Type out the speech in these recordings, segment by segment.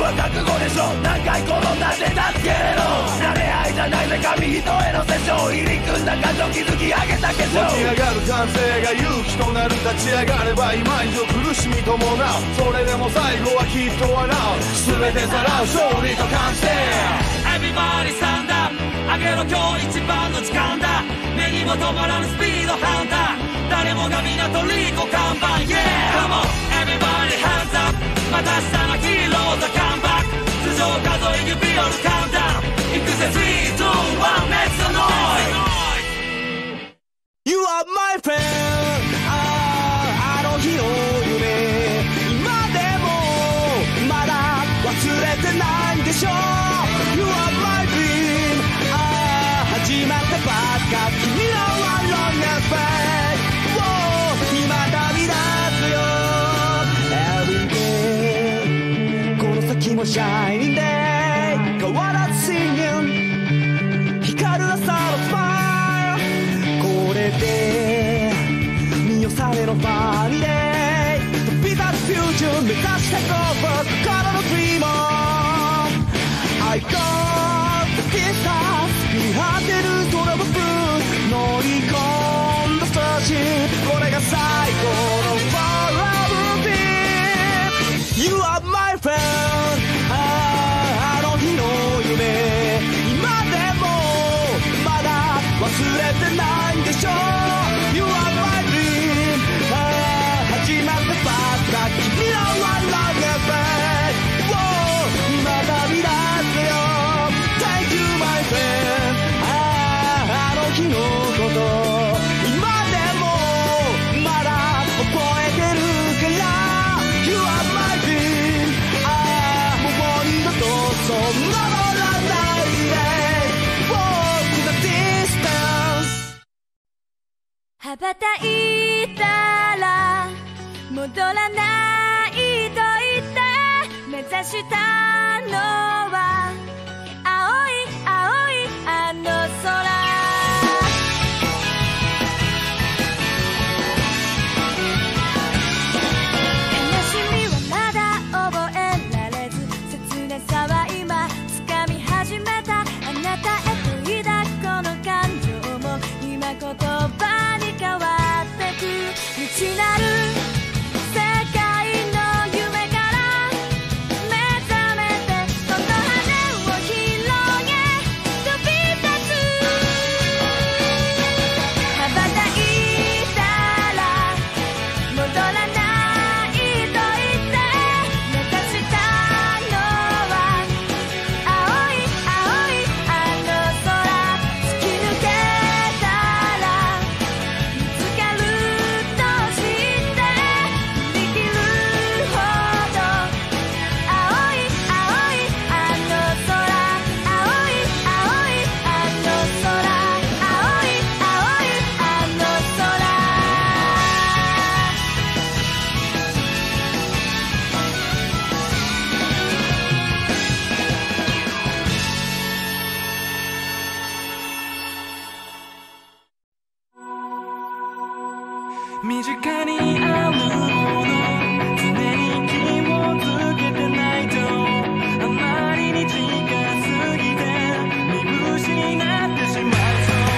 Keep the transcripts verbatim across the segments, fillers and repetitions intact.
は覚悟でしょ。何回転んだって助けれろ。慣れ合いじゃないぜ紙一重の殺生。入り組んだ感情築き上げた結晶。 起き上がる感性が勇気となる。立ち上がれば今以上苦しみ伴う。それでも最後はきっと笑う。全てさらう勝利と感性。 Everybody stand up。 上げろ今日一番の時間だ。目にも止まらぬスピードハンター。誰もが港リーコ看板 Yeah Come on Everybody hands up。 また明日のヒーローズカムバック。頭上数え指折るカウンター。いくぜスリーツーワン Make some noise。 You are my friend。 ああの日の夢今でもまだ忘れてないんでしょ。 You are my dream。 ああ始まったばっか君の One long affair。 今旅立つよ Every day。 この先も Shining Day。 変わらず Singing。 光る朝のスマイル。これで見よされのファミリー。飛び立つフューチャー目指して Go for 心の Dreamer。 I got the distance。 見張ってる空をブルー乗り込んだスターシップ。これが最高の Forever Beam。 You are my friend。 ああの日の夢今でもまだ忘れてないんでしょ。 You are my dream。 ああ始まったばっか君の One long affair。 今旅立つよ Thank you my friend。 あああの日のこと今でもまだ覚えてるから。 You are my dream。 ああもう二度とそう戻らないで Walk the distance。 羽ばたいたら戻らないと言って目指したのは青い青いあの空。悲しみはまだ覚えられず切なさは今掴み始めた。あなたへと抱くこの感情も今言葉に変わってく。未知なる世界の夢から目覚めてその羽を広げ飛び立つ。羽ばたいたら戻らないと言って目指したのは青い青いあの空。突き抜けたら見つかると知って振り切るほど青い青いあの空。青い青いあの空。青い青いあの空。 身近にあるもの常に気をつけてないとあまりに近すぎて見失になってしまうぞ。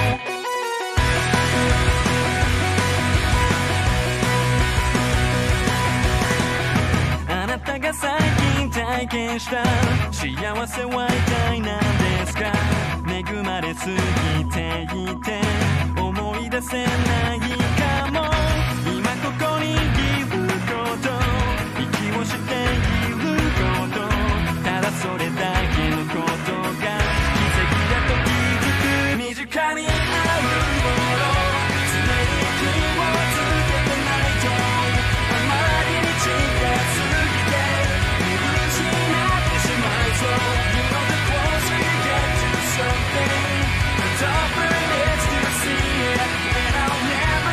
あなたが最近体験した幸せは一体何ですか。恵まれすぎていて思い出せないかも。今ここにいること息をしていること、ただそれだけのことが奇跡だと気づく。身近にあるもの常に気をつけてないとあまりに近すぎて見失ってしまうぞ。 You know the closer you get to something the tougher it is to see it, and I'll never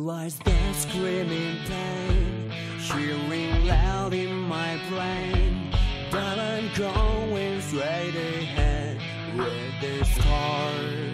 lies there screaming pain, hearing loud in my brain, but I'm going straight ahead with this heart.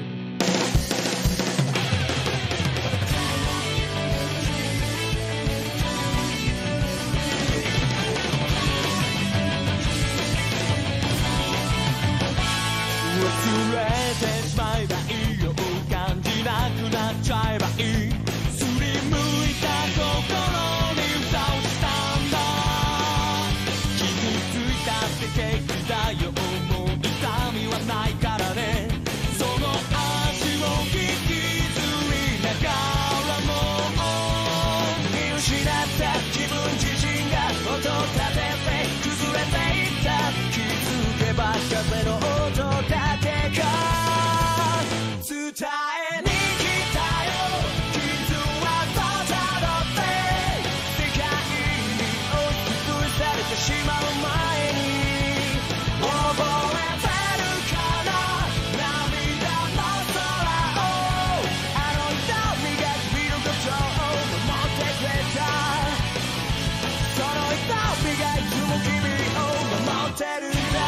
忘れてしまえばいいよ、感じなくなっちゃえばいい、すりむいた心に蓋をしたんだ、傷ついたってケーキだよ、もう痛みはないからね、その足を引きずりながらも見失った自分自身が音立てて崩れていった、気づけば風の音だけが伝えに来たよ、傷はただって世界に押しつぶされてしまう前に、覚えてるかな、涙の空を、あの瞳が見ることを守ってくれた、その瞳がいつも君を守ってるんだ。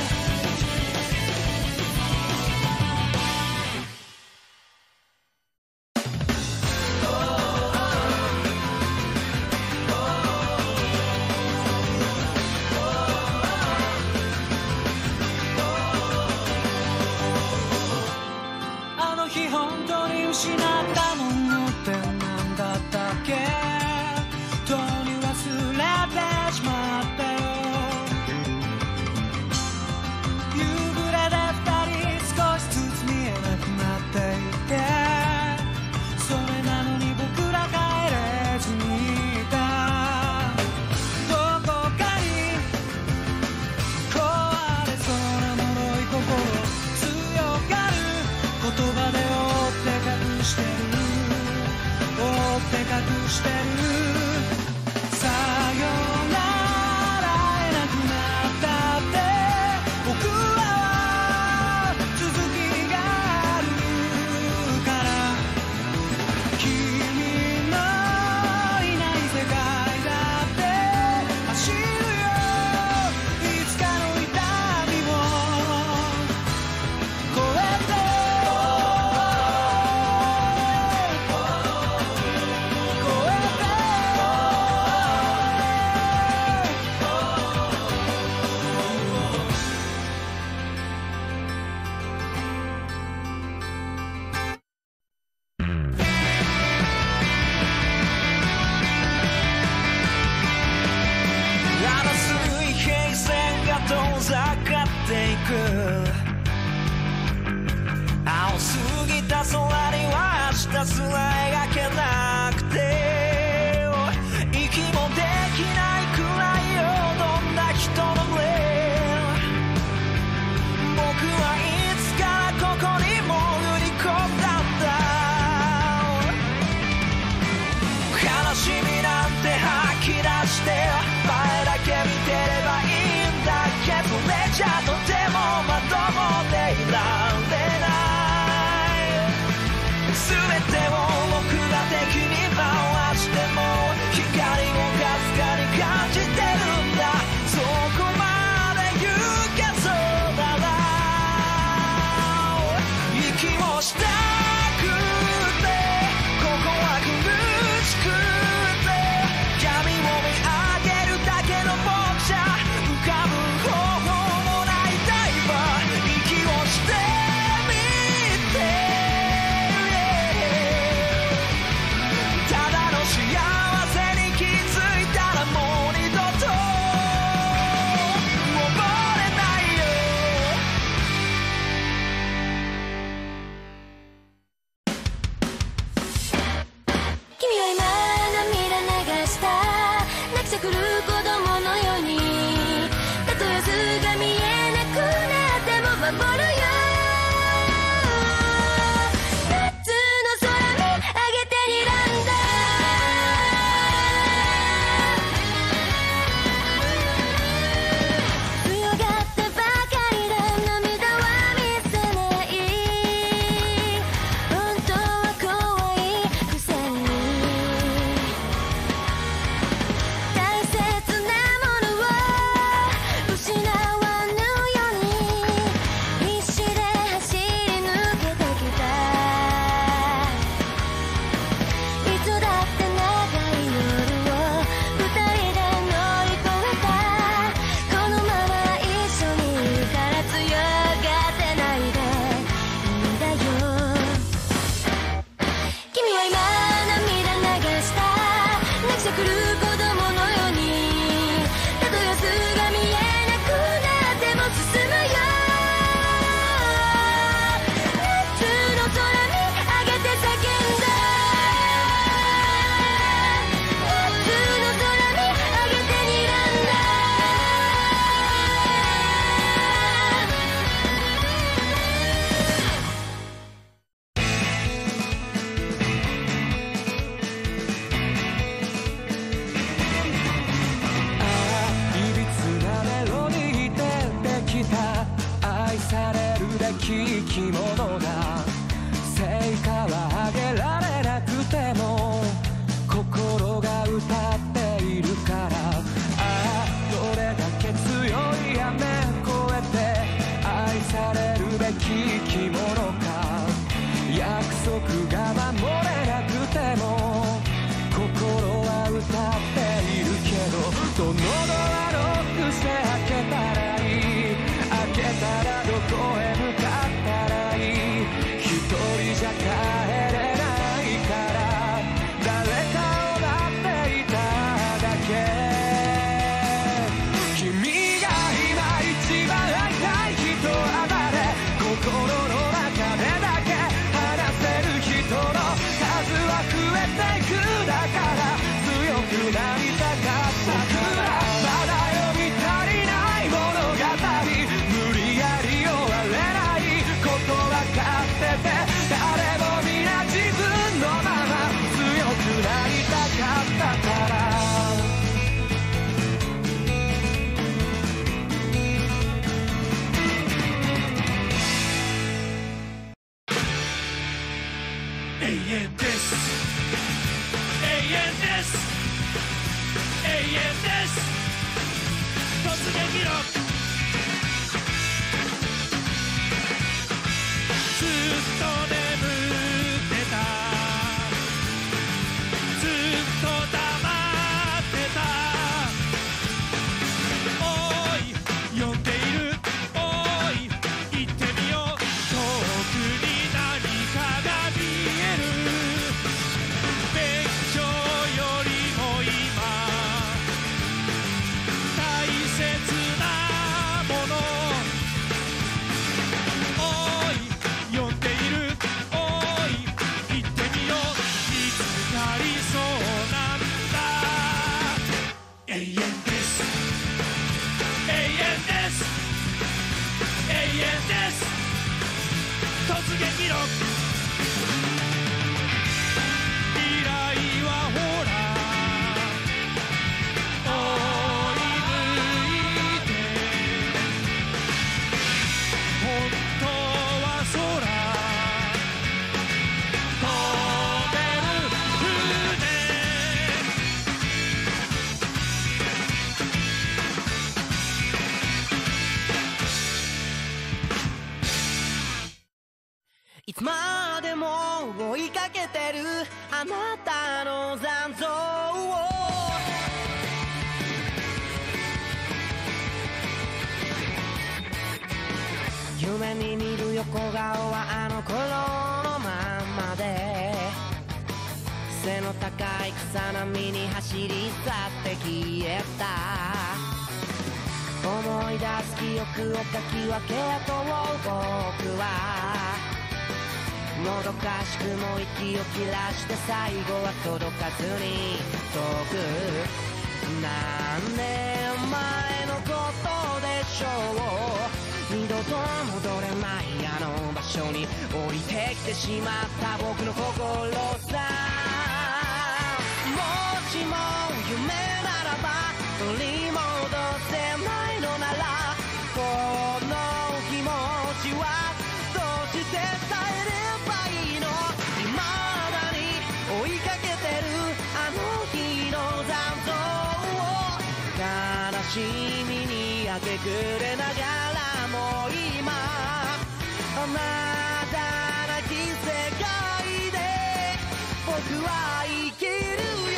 本当に失ったものって何だったっけ、とに忘れてしまったよ、夕暮れで二人少しずつ見えなくなっていて、それなのに僕ら帰れずにいた、どこかに壊れそうな脆い心、強がる言葉で覆って隠してる、覆って隠してる、さよなら会えなくなったって僕は続きがあるから、君のいない世界だって走るよ、いつかの痛みを越えて遠ざかっていく、青すぎた空には明日すら描けなくて、息もできないくらいよ、どんな人の目、僕はいつからここに潜り込んだんだ、悲しみなんて吐き出して前だけ見てればいいだけ、それじゃとてもまともでいられない、全てを僕が敵に回しても光をかすかに感じてるんだ、そこまで行けそうだな、息をしたくてここは苦しくて、闇を見上げるだけの僕じゃ浮かぶ方法もないダイバー、息をしてみて、ただの幸せに気づいたらもう二度と溺れないよ、 君は今涙流した、泣きじゃくる子供のように、たとえ図が見えなくなっても守るよ、夏の空見上げて睨んだ、強がってばかりで涙は見せない、本当は怖いくせにき生き物だ。成果は上げられなくても心が歌っているから。ああどれだけ強い雨越えて愛されるべき生き物か。約束が守れなくても心は歌っているけど、どのドアロックして開けたらいい、開けたらどこへ向かったらいい。一人じゃ帰れないから誰かを待っていただけ。君が今一番会いたい人は誰？心の中でだけ話せる人の数は増えていく。だから強くなりたかったから。まだ読み足りない物語、無理やり終われないことわかってて、誰も皆自分のまま強くなりたかったから。 永遠です、永遠です、永遠です。突撃ロック、ずっと眠ってた、ずっと黙ってた。おい呼んでいる、おい行ってみよう。遠くに何かが見える。勉強よりも今大切なもの。おい呼んでいる、おい行ってみよう。見つかりそうなんだ。永遠です、永遠です、永遠です。突撃ロック、未来はほら追い抜いて、本当は空飛べる船。 いつまでも追いかけてるあなたの残像を、夢に見る横顔はあの頃のまんまで、背の高い草波に走り去って消えた。思い出す記憶をかき分けと僕はもどかしくも息を切らして最後は届かずに遠く。何年前のことでしょう、二度と戻れないあの場所に降りてきてしまった僕の心さ。もしも夢ならば取り戻せないのなら、この気持ちはどうして伝えればいいの。未だに追いかけてるあの日の残像を、悲しみに明け暮れながらも今あなたなき世界で僕は生きるよ。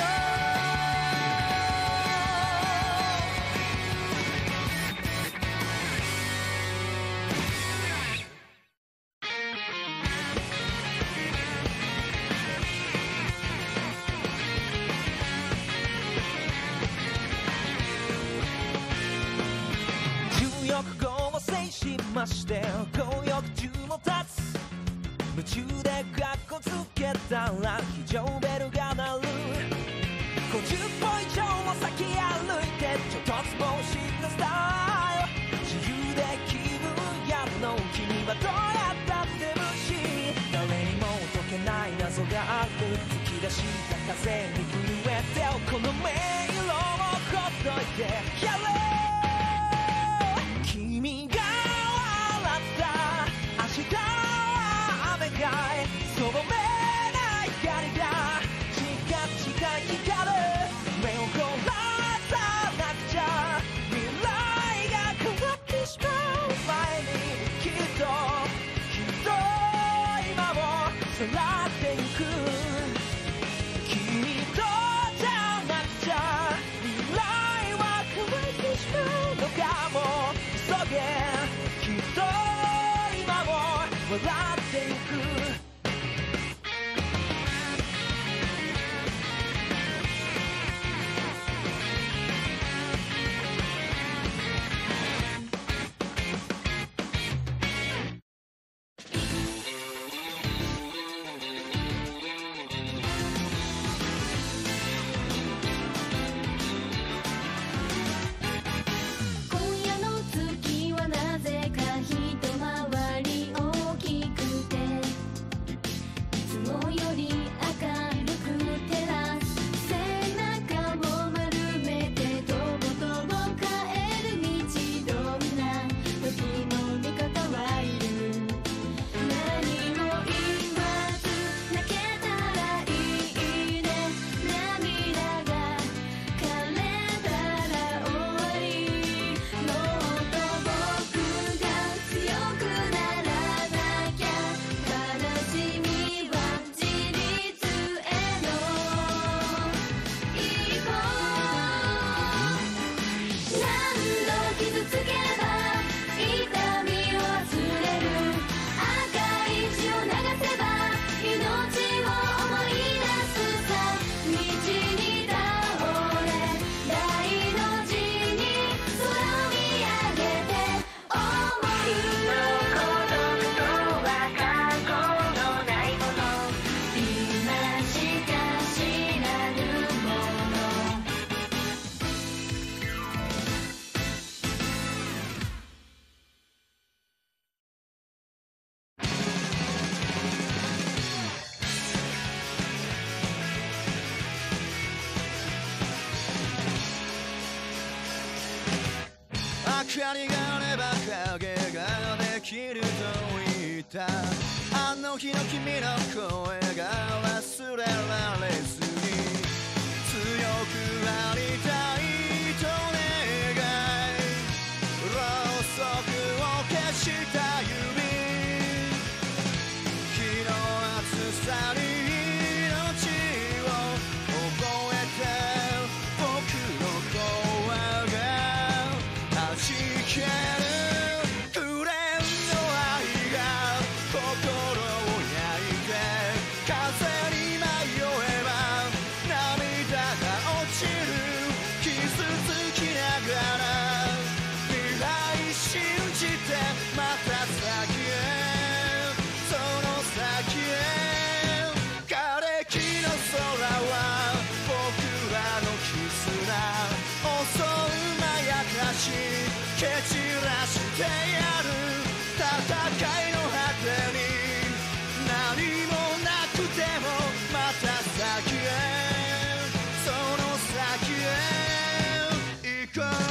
重力号を制しまして強欲中の立つ、夢中でカッコつけたら非常ベルが鳴る。ごじゅっぽ以上も先歩いてちょっとつぼしなスタイル、自由で気分やるの君はどうやったって無視。誰にも解けない謎がある、吹き出した風に震えてこの迷路をほっといてやれ。君が笑った明日かりがあれば影ができると言った。あの日の君の声が忘れられずに、強くありたいと願い、ろうそくを消した指、日の暑さに命を覚えて、僕の声が弾ける。フレンの愛が心を焼いて、風に迷えば涙が落ちる。傷つきながら未来信じて、また先へ、その先へ。枯れ木の空は僕らの絆、襲うまやかし蹴散らしてやる。戦いの果てに何もなくても、また先へ、その先へ行こう。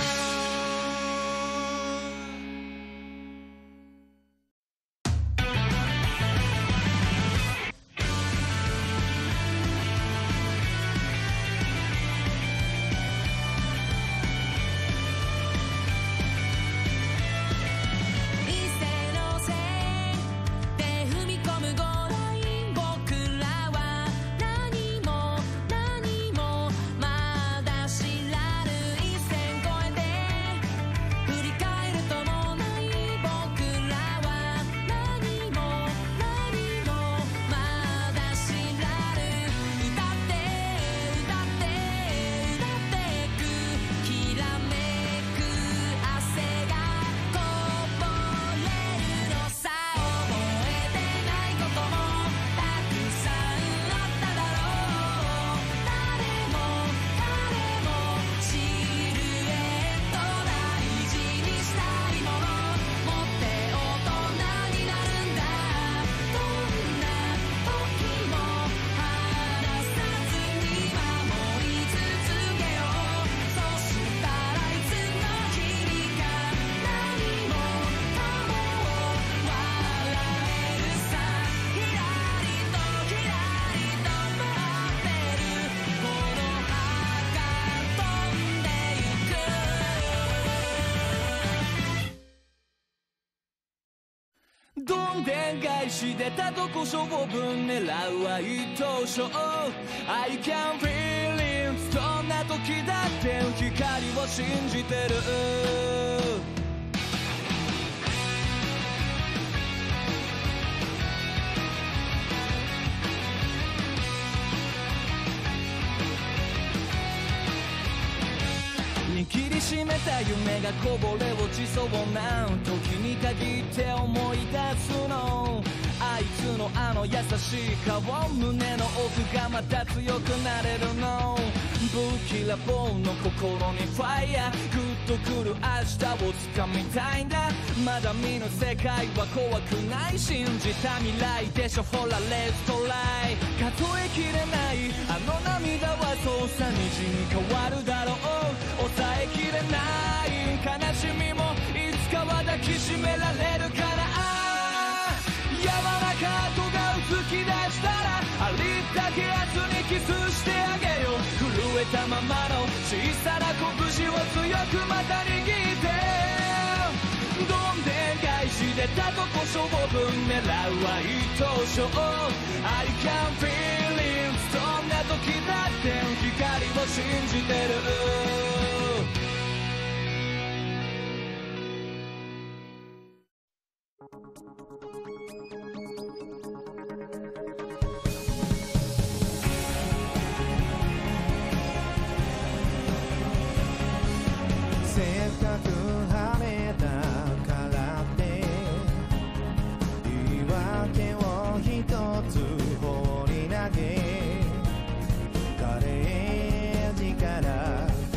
一斉の線で踏み込むゴールイン、僕らは何も何もまだ知らぬ。一線越えて振り返るともない、僕らは何も何もまだ知らぬ。歌って歌って歌ってく、きらめく汗がこぼれるのさ。覚えてないこともたくさんあっただろう。誰も彼もシルエット、大事にしたいもの持って大人になるんだ。どんな時も離さずに守り続けよう。そしたらいつの日にか何もかも笑えるさ。ひらりとひらりと待ってる、この葉が飛んでゆく。 どんでん返し出たとこ勝負狙うは一等賞。 I can feel it、 どんな時だって光を信じてる。握りしめた夢がこぼれ落ちそうな時に限って思い出すの。あいつのあの優しい顔、胸の奥がまた強くなれるの。不気らぼうの心にファイヤー、グッとくる明日を掴みたいんだ。まだ見ぬ世界は怖くない、信じた未来でしょ、ほらレッツトライ。数えきれないあの涙はそうさ虹に変わるだろう。抑えきれない悲しみもいつかは抱きしめられるから。柔らかとが突き出したら、ありったけ明日にキスしてあげよう。震えたままの小さな拳を強くまた握って、どんでん返し出たとこ勝負狙うは一等賞。 I can feel it、 どんな時だって光を信じてる。 せっかく晴れたからって言い訳を一つ放り投げ、ガレージから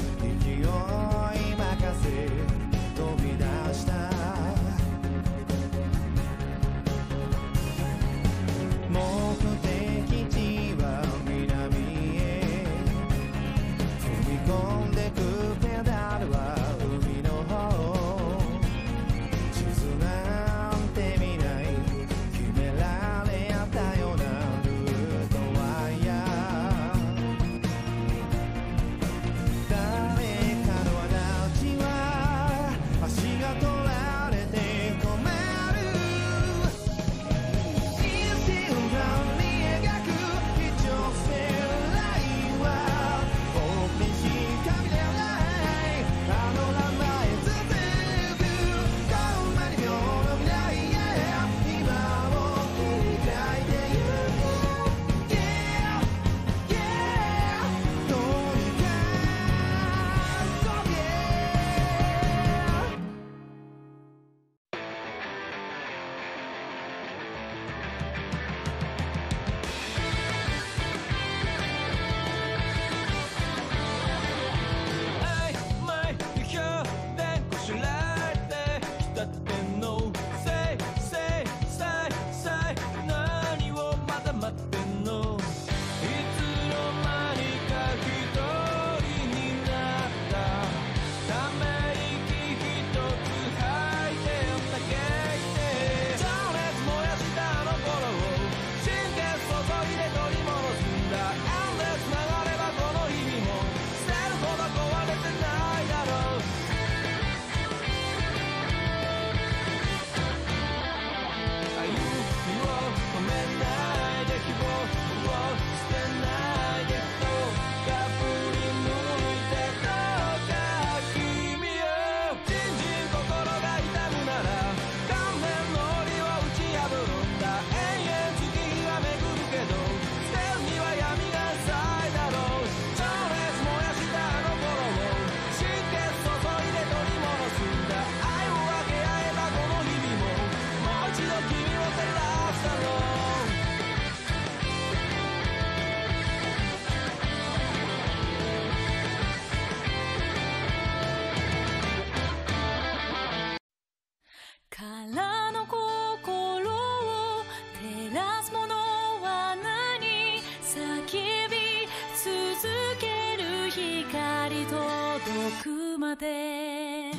り届くまで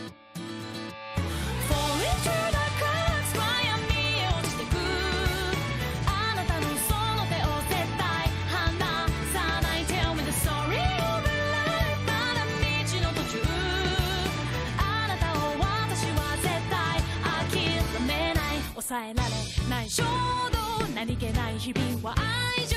Fall into the cracks 暗闇へ落ちてくあなたのその手を絶対離さない Tell me the story of life まだ道の途中あなたを私は絶対諦めない抑えられない衝動何気ない日々は愛情